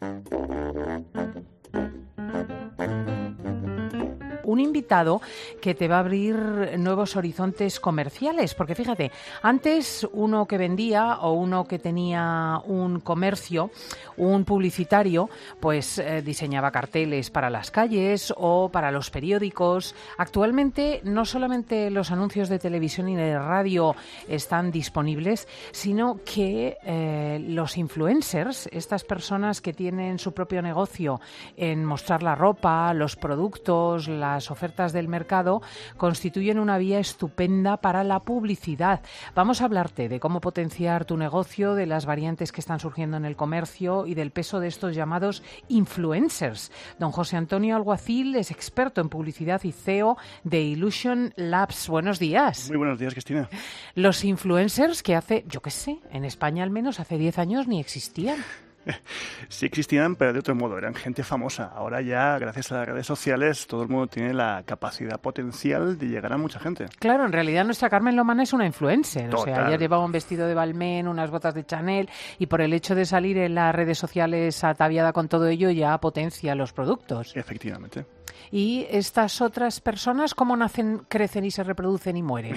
Un invitado que te va a abrir nuevos horizontes comerciales, porque fíjate, antes uno que vendía o uno que tenía un comercio, un publicitario, pues diseñaba carteles para las calles o para los periódicos. Actualmente no solamente los anuncios de televisión y de radio están disponibles, sino que los influencers, estas personas que tienen su propio negocio en mostrar la ropa, los productos, las ofertas del mercado, constituyen una vía estupenda para la publicidad. Vamos a hablarte de cómo potenciar tu negocio, de las variantes que están surgiendo en el comercio y del peso de estos llamados influencers. Don José Antonio Alguacil es experto en publicidad y CEO de Illusion Labs. Buenos días. Muy buenos días, Cristina. Los influencers que hace, yo qué sé, en España al menos hace 10 años ni existían. Sí existían, pero de otro modo, eran gente famosa. Ahora ya, gracias a las redes sociales, todo el mundo tiene la capacidad potencial de llegar a mucha gente. Claro, en realidad nuestra Carmen Lomana es una influencer. Total. O sea, ella llevaba un vestido de Balmain, unas botas de Chanel, y por el hecho de salir en las redes sociales ataviada con todo ello, ya potencia los productos. Efectivamente. ¿Y estas otras personas cómo nacen, crecen y se reproducen y mueren?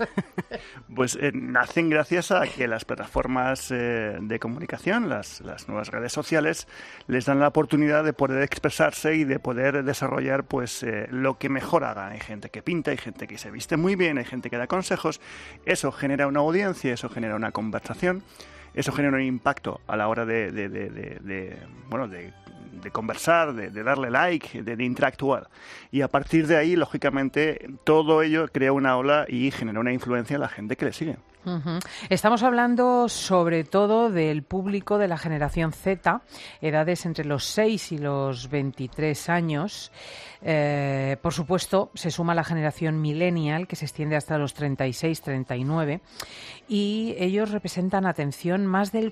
Pues nacen gracias a que las plataformas de comunicación, las nuevas redes sociales, les dan la oportunidad de poder expresarse y de poder desarrollar pues lo que mejor hagan. Hay gente que pinta, hay gente que se viste muy bien, hay gente que da consejos. Eso genera una audiencia, eso genera una conversación, eso genera un impacto a la hora de conversar, de darle like, de interactuar. Y a partir de ahí, lógicamente, todo ello crea una ola y genera una influencia en la gente que le sigue. Uh-huh. Estamos hablando sobre todo del público de la generación Z, edades entre los 6 y los 23 años. Por supuesto, se suma la generación millennial, que se extiende hasta los 36, 39, y ellos representan, atención, más del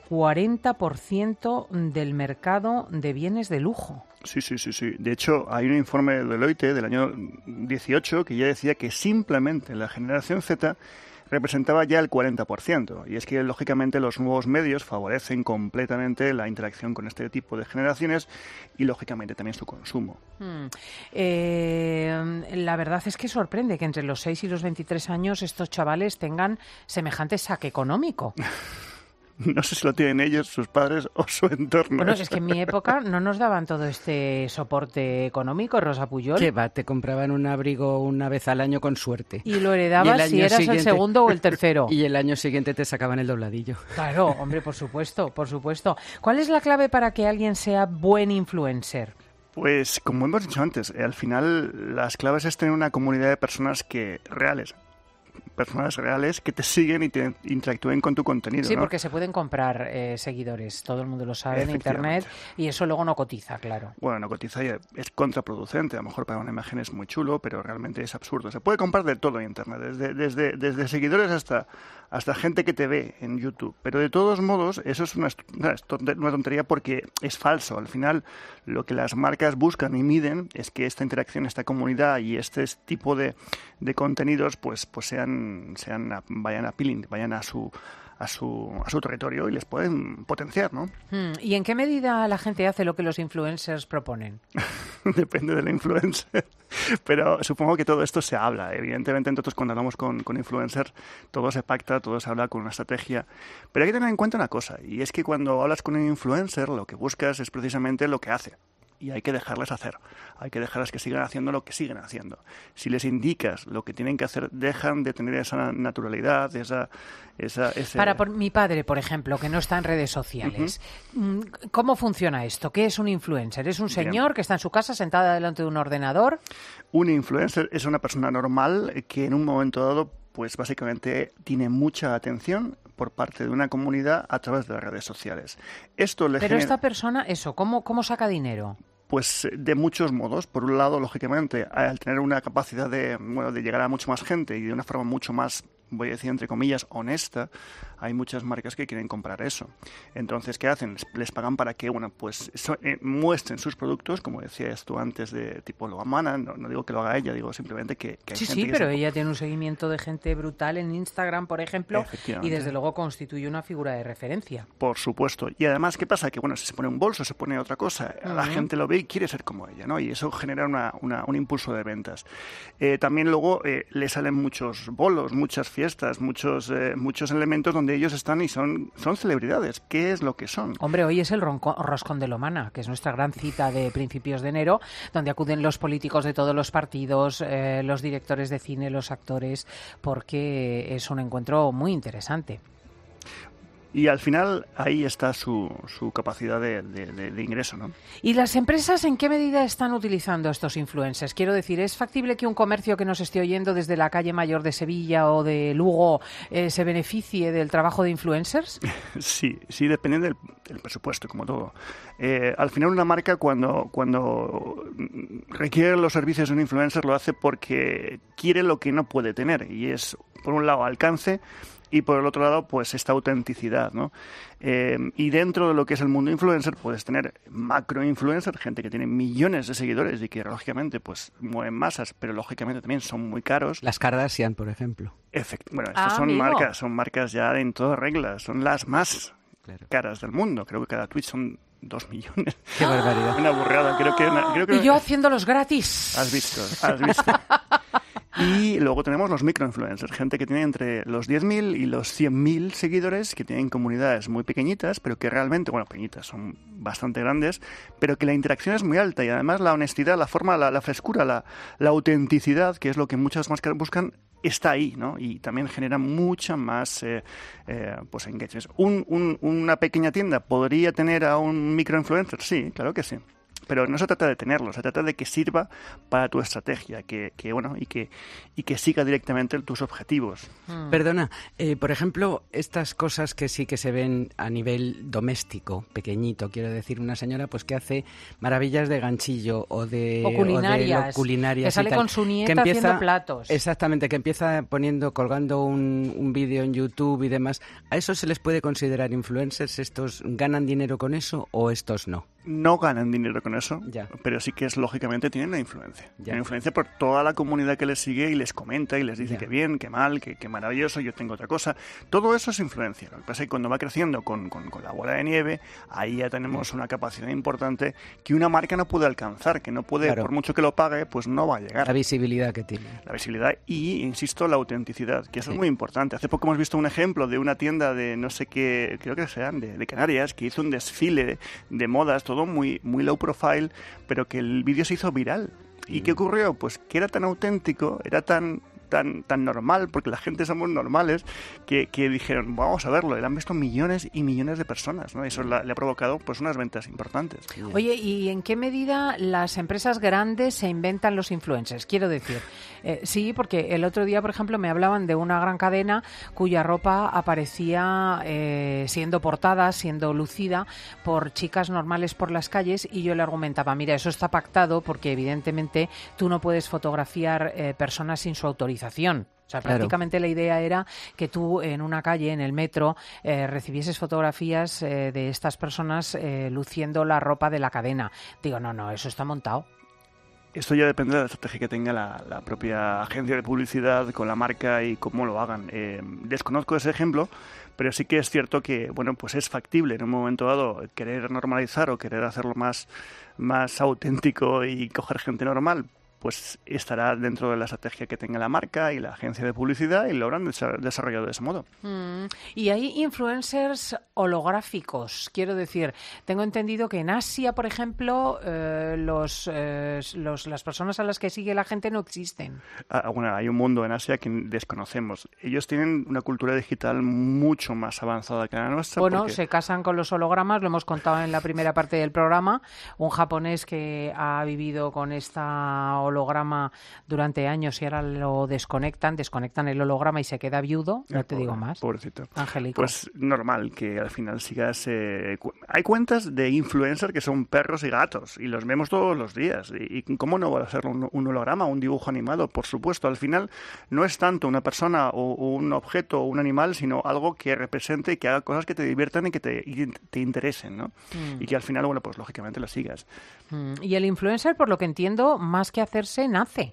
40% del mercado de bienes de lujo. Sí. De hecho, hay un informe de Deloitte del año 18 que ya decía que simplemente la generación Z representaba ya el 40%. Y es que, lógicamente, los nuevos medios favorecen completamente la interacción con este tipo de generaciones y, lógicamente, también su consumo. La verdad es que sorprende que entre los 6 y los 23 años estos chavales tengan semejante saque económico. No sé si lo tienen ellos, sus padres o su entorno. Bueno, es que en mi época no nos daban todo este soporte económico, Rosa Pujol. ¿Qué va? Te compraban un abrigo una vez al año con suerte. Y lo heredabas si eras el segundo o el tercero. Y el año siguiente te sacaban el dobladillo. Claro, hombre, por supuesto, por supuesto. ¿Cuál es la clave para que alguien sea buen influencer? Pues, como hemos dicho antes, al final las claves es tener una comunidad de personas reales que te siguen y te interactúen con tu contenido. Sí, ¿no? porque se pueden comprar seguidores, todo el mundo lo sabe en Internet, y eso luego no cotiza, claro. Bueno, no cotiza y es contraproducente, a lo mejor para una imagen es muy chulo, pero realmente es absurdo. Se puede comprar de todo en Internet, desde seguidores hasta gente que te ve en YouTube, pero de todos modos eso es una tontería porque es falso. Al final lo que las marcas buscan y miden es que esta interacción, esta comunidad y este tipo de contenidos pues vayan appealing, vayan a su territorio y les pueden potenciar, ¿no? ¿Y en qué medida la gente hace lo que los influencers proponen? Depende de la influencer. Pero supongo que todo esto se habla. Evidentemente, nosotros cuando hablamos con influencers, todo se pacta, todo se habla con una estrategia. Pero hay que tener en cuenta una cosa, y es que cuando hablas con un influencer, lo que buscas es precisamente lo que hace. Y hay que dejarles hacer, hay que dejarles que sigan haciendo lo que siguen haciendo. Si les indicas lo que tienen que hacer, dejan de tener esa naturalidad, Para mi padre, por ejemplo, que no está en redes sociales, ¿cómo funciona esto? ¿Qué es un influencer? ¿Es un señor que está en su casa sentada delante de un ordenador? Un influencer es una persona normal que en un momento dado, pues básicamente tiene mucha atención por parte de una comunidad a través de las redes sociales. Pero esta persona, ¿cómo saca dinero? Pues de muchos modos. Por un lado, lógicamente, al tener una capacidad de llegar a mucha más gente y de una forma mucho más voy a decir entre comillas, honesta, hay muchas marcas que quieren comprar eso. Entonces, ¿qué hacen? Les pagan para que, pues muestren sus productos, como decías tú antes, de tipo lo amana. No digo que lo haga ella, digo simplemente que hay gente Sí, que pero ella tiene un seguimiento de gente brutal en Instagram, por ejemplo, y desde luego constituye una figura de referencia. Por supuesto. Y además, ¿qué pasa? Que, si se pone un bolso, se pone otra cosa, la gente lo ve y quiere ser como ella, ¿no? Y eso genera un impulso de ventas. También luego le salen muchos bolos, muchas fiestas, muchos elementos donde ellos están y son celebridades. ¿Qué es lo que son? Hombre, hoy es el Roscón de Lomana, que es nuestra gran cita de principios de enero, donde acuden los políticos de todos los partidos, los directores de cine, los actores, porque es un encuentro muy interesante. Y al final ahí está su capacidad de ingreso, ¿no? ¿Y las empresas en qué medida están utilizando estos influencers? Quiero decir, ¿es factible que un comercio que nos esté oyendo desde la calle Mayor de Sevilla o de Lugo se beneficie del trabajo de influencers? Sí, depende del presupuesto, como todo. Al final una marca cuando requiere los servicios de un influencer lo hace porque quiere lo que no puede tener, y es, por un lado, alcance, y por el otro lado, pues esta autenticidad, ¿no? Y dentro de lo que es el mundo influencer puedes tener macro-influencer, gente que tiene millones de seguidores y que lógicamente pues mueven masas, pero lógicamente también son muy caros. Las Kardashian, por ejemplo. Bueno, estas son marcas ya en toda regla, son las más caras del mundo. Creo que cada tweet son 2 millones. ¡Qué barbaridad! Una burrada. Y yo haciéndolos gratis. Has visto. Y luego tenemos los microinfluencers, gente que tiene entre los 10.000 y los 100.000 seguidores, que tienen comunidades muy pequeñitas, pero que realmente, pequeñitas, son bastante grandes, pero que la interacción es muy alta, y además la honestidad, la forma, la frescura, la autenticidad, que es lo que muchas marcas buscan, está ahí, ¿no? Y también genera mucha más engagement. ¿Una pequeña tienda podría tener a un microinfluencer? Sí, claro que sí. Pero no se trata de tenerlo, se trata de que sirva para tu estrategia, y que siga directamente tus objetivos. Perdona, por ejemplo, estas cosas que sí que se ven a nivel doméstico, pequeñito, quiero decir, una señora pues que hace maravillas de ganchillo o culinarias, que sale con su nieta haciendo platos. Exactamente, que empieza colgando un vídeo en YouTube y demás. ¿A eso se les puede considerar influencers? ¿Estos ganan dinero con eso o estos no? No ganan dinero con eso, ya, pero sí que lógicamente tienen una influencia. Tienen influencia por toda la comunidad que les sigue y les comenta y les dice que bien, que mal, que maravilloso, yo tengo otra cosa. Todo eso es influencia. Lo que pasa es que cuando va creciendo con la bola de nieve, ahí ya tenemos una capacidad importante que una marca no puede alcanzar, que no puede, por mucho que lo pague, pues no va a llegar. La visibilidad que tiene. La visibilidad y, insisto, la autenticidad, que eso es muy importante. Hace poco hemos visto un ejemplo de una tienda de no sé qué, creo que sean de Canarias, que hizo un desfile de modas, todo muy low profile, pero que el vídeo se hizo viral. ¿Y qué ocurrió? Pues que era tan auténtico, era tan normal, porque la gente somos normales, que dijeron, vamos a verlo, y lo han visto millones y millones de personas, ¿no? Eso le ha provocado pues unas ventas importantes. Oye, ¿y en qué medida las empresas grandes se inventan los influencers? Quiero decir, sí, porque el otro día, por ejemplo, me hablaban de una gran cadena cuya ropa aparecía siendo portada, siendo lucida por chicas normales por las calles, y yo le argumentaba, mira, eso está pactado porque evidentemente tú no puedes fotografiar personas sin su autorización. O sea, prácticamente la idea era que tú en una calle, en el metro, recibieses fotografías de estas personas luciendo la ropa de la cadena. Digo, no, eso está montado. Esto ya depende de la estrategia que tenga la propia agencia de publicidad con la marca y cómo lo hagan. Desconozco ese ejemplo, pero sí que es cierto que, pues es factible en un momento dado querer normalizar o querer hacerlo más auténtico y coger gente normal. Pues estará dentro de la estrategia que tenga la marca y la agencia de publicidad, y lo habrán desarrollado de ese modo. Y hay influencers holográficos. Quiero decir, tengo entendido que en Asia, por ejemplo, las personas a las que sigue la gente no existen. Hay un mundo en Asia que desconocemos. Ellos tienen una cultura digital mucho más avanzada que la nuestra. Bueno, se casan con los hologramas, lo hemos contado en la primera parte del programa. Un japonés que ha vivido con esta holograma holograma durante años y ahora lo desconectan el holograma y se queda viudo, no te digo más. Pobrecito. Angélico. Pues normal que al final sigas... Hay cuentas de influencers que son perros y gatos y los vemos todos los días. ¿Y cómo no va a ser un holograma, un dibujo animado? Por supuesto, al final no es tanto una persona o un objeto o un animal, sino algo que represente y que haga cosas que te diviertan y que te interesen, ¿no? Y que al final, bueno, pues lógicamente lo sigas. Y el influencer, por lo que entiendo, más que hacerse, nace.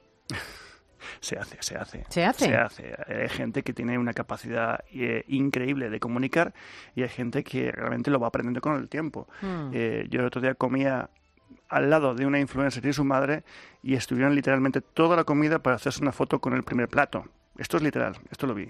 Se hace. ¿Se hace? Hay gente que tiene una capacidad increíble de comunicar y hay gente que realmente lo va aprendiendo con el tiempo. Yo el otro día comía al lado de una influencer y su madre y estuvieron literalmente toda la comida para hacerse una foto con el primer plato. Esto es literal, esto lo vi.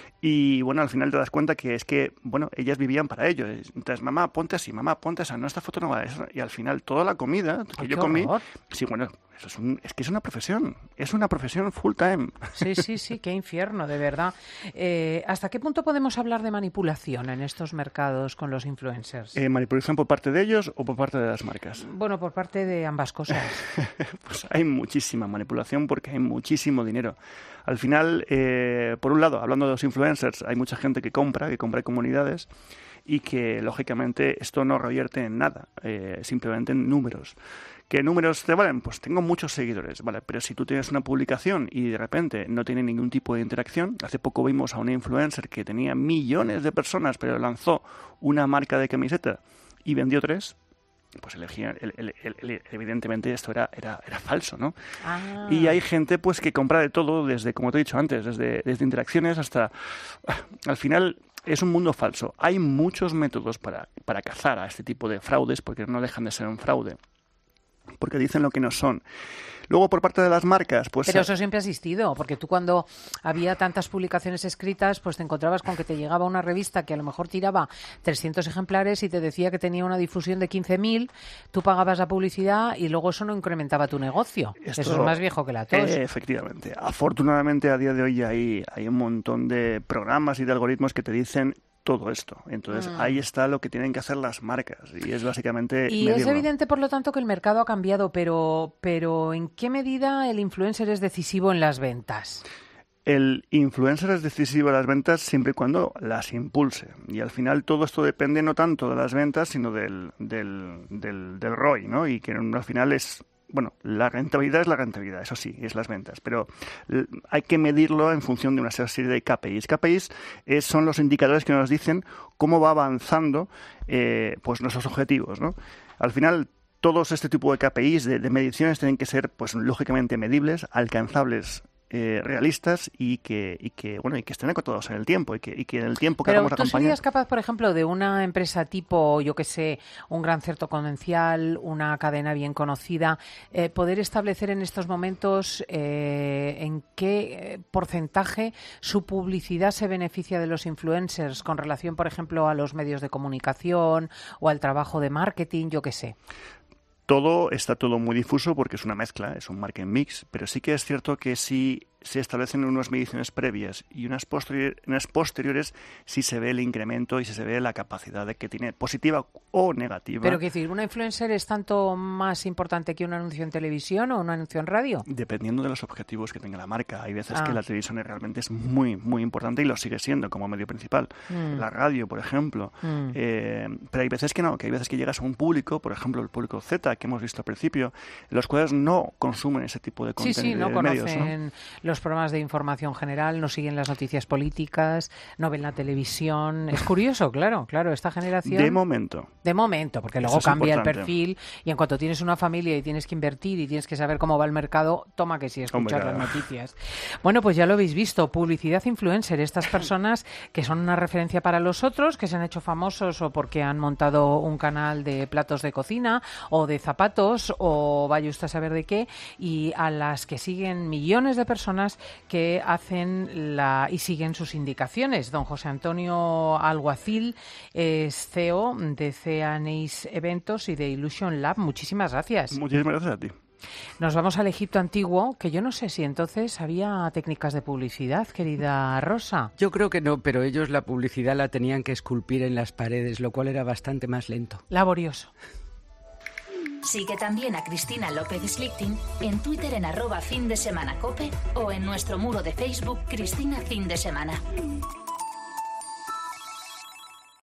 Y bueno, al final te das cuenta que es que, bueno, ellas vivían para ello. Entonces, mamá, ponte así, mamá, ponte esa, no, esta foto no va. Y al final toda la comida que yo comí, sí, bueno, eso es que es una profesión full time. Sí, qué infierno, de verdad. ¿Hasta qué punto podemos hablar de manipulación en estos mercados con los influencers? ¿Manipulación por parte de ellos o por parte de las marcas? Bueno, por parte de ambas cosas. Pues hay muchísima manipulación porque hay muchísimo dinero. Al final, por un lado, hablando de los influencers, hay mucha gente que compra comunidades y que, lógicamente, esto no revierte en nada, simplemente en números. ¿Qué números te valen? Pues tengo muchos seguidores, ¿vale? Pero si tú tienes una publicación y de repente no tiene ningún tipo de interacción, hace poco vimos a una influencer que tenía millones de personas, pero lanzó una marca de camiseta y vendió 3, pues evidentemente esto era falso, ¿no? Y hay gente pues que compra de todo, desde, como te he dicho antes, desde interacciones hasta... Al final es un mundo falso. Hay muchos métodos para cazar a este tipo de fraudes, porque no dejan de ser un fraude, porque dicen lo que no son. Luego, por parte de las marcas, pues... Pero eso siempre ha existido, porque tú cuando había tantas publicaciones escritas, pues te encontrabas con que te llegaba una revista que a lo mejor tiraba 300 ejemplares y te decía que tenía una difusión de 15.000, tú pagabas la publicidad y luego eso no incrementaba tu negocio. Eso es más viejo que la tos. Efectivamente. Afortunadamente, a día de hoy hay un montón de programas y de algoritmos que te dicen todo esto. Entonces, ahí está lo que tienen que hacer las marcas y es básicamente Y medirlo. es evidente, por lo tanto, que el mercado ha cambiado, pero ¿en qué medida el influencer es decisivo en las ventas? El influencer es decisivo en las ventas siempre y cuando las impulse. Y al final todo esto depende no tanto de las ventas, sino del ROI, ¿no? Y que al final es... Bueno, la rentabilidad es la rentabilidad, eso sí, es las ventas, pero hay que medirlo en función de una serie de KPIs. KPIs son los indicadores que nos dicen cómo va avanzando pues nuestros objetivos, ¿no? Al final, todos este tipo de KPIs, de mediciones, tienen que ser, pues lógicamente, medibles, alcanzables, realistas y que estén acotados en el tiempo y que en el tiempo que hagamos la campaña. ¿Pero tú serías capaz, por ejemplo, de una empresa tipo, yo que sé, un gran centro comercial, una cadena bien conocida, poder establecer en estos momentos en qué porcentaje su publicidad se beneficia de los influencers con relación, por ejemplo, a los medios de comunicación o al trabajo de marketing, yo que sé? Está todo muy difuso porque es una mezcla, es un marketing mix, pero sí que es cierto que si se establecen unas mediciones previas y unas posteriores, sí se ve el incremento y sí se ve la capacidad de que tiene positiva o negativa. Pero, quiero decir, ¿una influencer es tanto más importante que un anuncio en televisión o un anuncio en radio? Dependiendo de los objetivos que tenga la marca. Hay veces que la televisión realmente es muy, muy importante y lo sigue siendo como medio principal. La radio, por ejemplo. Pero hay veces que no, que hay veces que llegas a un público, por ejemplo, el público Z, que hemos visto al principio, los cuales no consumen ese tipo de contenido. Sí, no medios, conocen, ¿no?, los programas de información general, no siguen las noticias políticas, no ven la televisión. Es curioso, claro, esta generación... De momento, porque luego cambia el perfil y en cuanto tienes una familia y tienes que invertir y tienes que saber cómo va el mercado, toma que sí, escuchar las noticias. Bueno, pues ya lo habéis visto, publicidad influencer, estas personas que son una referencia para los otros, que se han hecho famosos o porque han montado un canal de platos de cocina o de zapatos o vaya usted a saber de qué, y a las que siguen millones de personas que hacen y siguen sus indicaciones. Don José Antonio Alguacil es CEO de CEANEIS Eventos y de Illusion Lab. Muchísimas gracias. Muchísimas gracias a ti. Nos vamos al Egipto antiguo, que yo no sé si entonces había técnicas de publicidad, querida Rosa. Yo creo que no, pero ellos la publicidad la tenían que esculpir en las paredes, lo cual era bastante más lento. Laborioso. Sigue también a Cristina López Slichting en Twitter en @findesemanacope o en nuestro muro de Facebook Cristina Fin de Semana.